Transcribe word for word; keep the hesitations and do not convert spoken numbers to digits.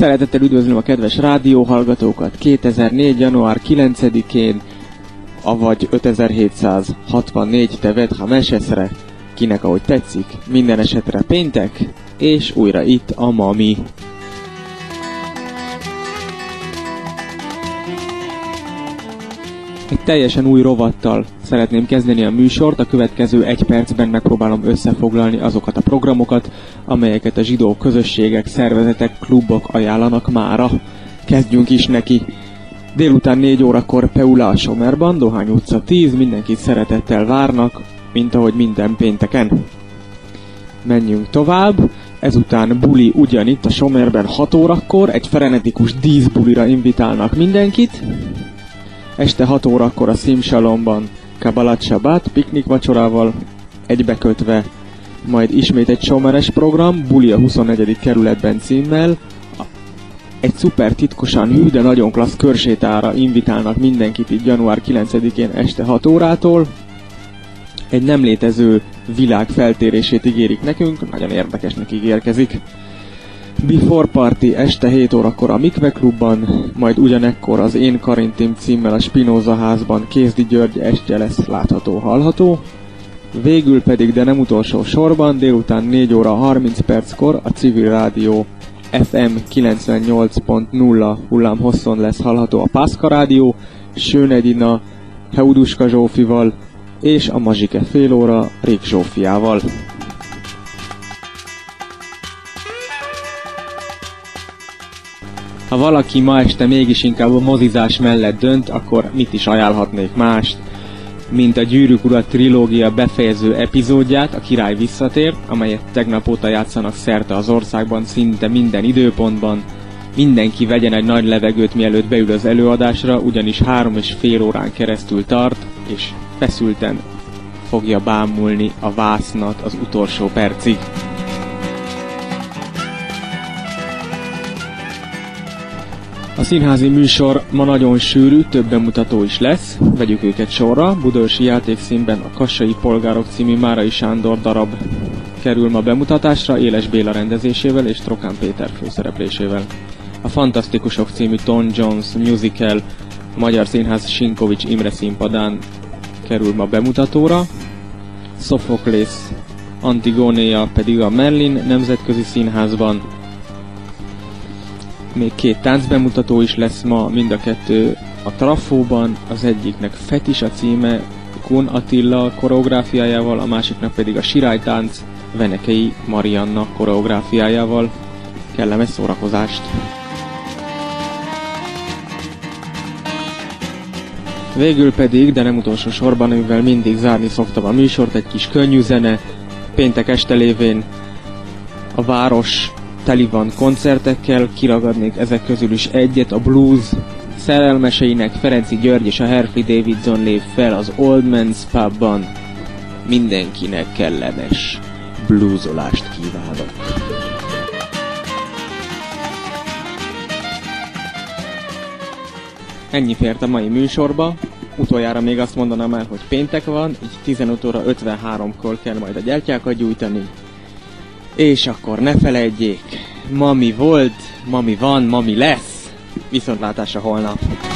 Szeretettel üdvözlöm a kedves rádióhallgatókat kétezer-négy. január kilencedikén, avagy ötezer-hétszázhatvannégy Tevet Hameseszre, kinek ahogy tetszik, minden esetre péntek, és újra itt a Mami. Egy teljesen új rovattal szeretném kezdeni a műsort, a következő egy percben megpróbálom összefoglalni azokat a programokat, amelyeket a zsidó közösségek, szervezetek, klubok ajánlanak mára. Kezdjünk is neki! Délután négy órakor Peula a Somerban, Dohány utca tíz, mindenkit szeretettel várnak, mint ahogy minden pénteken. Menjünk tovább, ezután buli ugyanitt a Somerben hat órakor, egy frenetikus díszbulira invitálnak mindenkit. Este hat órakor a Szimsalomban Kabbalat Shabbat piknik vacsorával egybekötve, majd ismét egy someres program, buli a huszonnegyedik kerületben címmel. Egy szuper titkosan hű, de nagyon klassz körsétára invitálnak mindenkit itt január kilencedikén este hat órától. Egy nem létező világ feltérését ígérik nekünk, nagyon érdekesnek ígérkezik. Before Party este hét órakor a Mikve klubban, majd ugyanekkor az Én Karintim címmel a Spinoza házban Kézdi György estje lesz látható-hallható. Végül pedig, de nem utolsó sorban, délután négy óra harminc perckor a Civil Rádió ef em kilencvennyolc pont nulla hullámhosszon lesz hallható a Pászka Rádió, Sőnedina, Heuduska Zsófival és a Mazsike fél óra Rék Zsófiával. Ha valaki ma este mégis inkább a mozizás mellett dönt, akkor mit is ajánlhatnék mást, mint a Gyűrűk Ura trilógia befejező epizódját, a Király visszatér, amelyet tegnap óta játszanak szerte az országban szinte minden időpontban. Mindenki vegyen egy nagy levegőt, mielőtt beül az előadásra, ugyanis három és fél órán keresztül tart, és feszülten fogja bámulni a vásznat az utolsó percig. A színházi műsor ma nagyon sűrű, több bemutató is lesz, vegyük őket sorra. Budaörsi Játékszínben a Kassai Polgárok című Márai Sándor darab kerül ma bemutatásra, Éles Béla rendezésével és Trokán Péter főszereplésével. A Fantasztikusok című Tom Jones musical a Magyar Színház Sinkovics Imre színpadán kerül ma bemutatóra. Sophoklész Antigónéja pedig a Merlin Nemzetközi Színházban. Még két táncbemutató is lesz ma, mind a kettő a Trafóban, az egyiknek Fetis a címe, Kun Attila koreográfiájával, a másiknak pedig a Sirálytánc Venekei Marianna koreográfiájával. Kellemes szórakozást! Végül pedig, de nem utolsó sorban, amivel mindig zárni szoktam a műsort, egy kis könnyű zene. Péntek este lévén a város teli van koncertekkel, kiragadnék ezek közül is egyet, a blues szerelmeseinek Ferenci György és a Harley Davidson lép fel az Old Man's Pubban. Mindenkinek kellemes bluesolást kívánok! Ennyi fért a mai műsorba. Utoljára még azt mondanám el, hogy péntek van, így tizenöt óra ötvenháromkor kell majd a gyertyákat gyújtani. És akkor ne felejtjék, Mami volt, Mami van, Mami lesz. Viszontlátásra holnap.